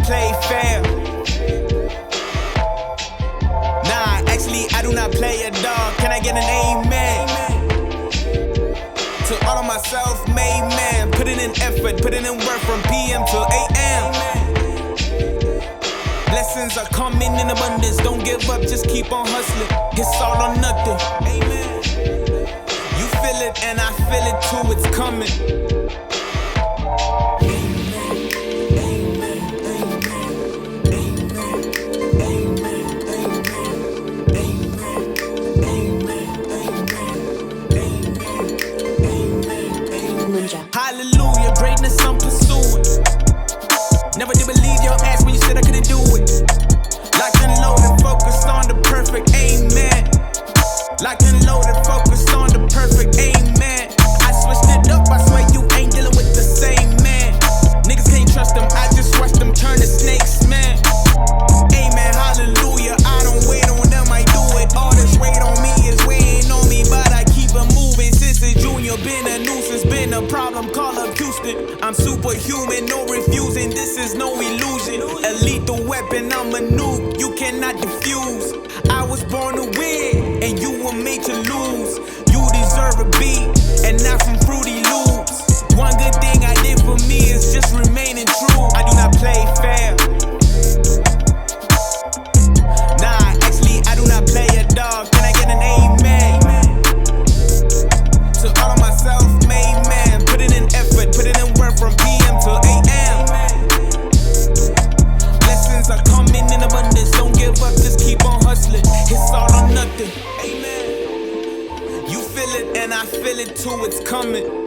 not play fair. Nah, actually, I do not play a dog. Can I get an amen? To all of my self-made man, putting in effort, putting in work from PM to AM. Blessings are coming in abundance. Don't give up, just keep on hustling. It's all or nothing. Amen. You feel it and I feel it too. It's coming. Hallelujah, greatness I'm pursuing. Never did believe your ass when you said I couldn't do it. Locked and loaded, focused on the perfect, amen. Locked and loaded, focused on the perfect, amen. I switched it up, I swear you ain't dealing with the same man. Niggas can't trust them, I just watch them turn to snakes, man. Amen, hallelujah, I don't wait on them, I do it. All this weight on me is weighing on me, but I keep it moving. Since a junior, been a nuisance, been a problem, call up Houston. I'm superhuman, no refusing, this is no illusion. A lethal weapon, I'm a nuke, you cannot defuse. I was born to win, and you were made to lose. You deserve a beat, and not from Fruity Loops. One good thing I did for me is just remaining true. I do not play fair. Nah, actually, I do not play a dog. Can I get an amen? To all of my self-made man, putting in effort, putting in work from PM to AM. Blessings are coming in abundance. Don't give up, just keep on hustling. It's all or nothing. Amen. You feel it and I feel it too. It's coming.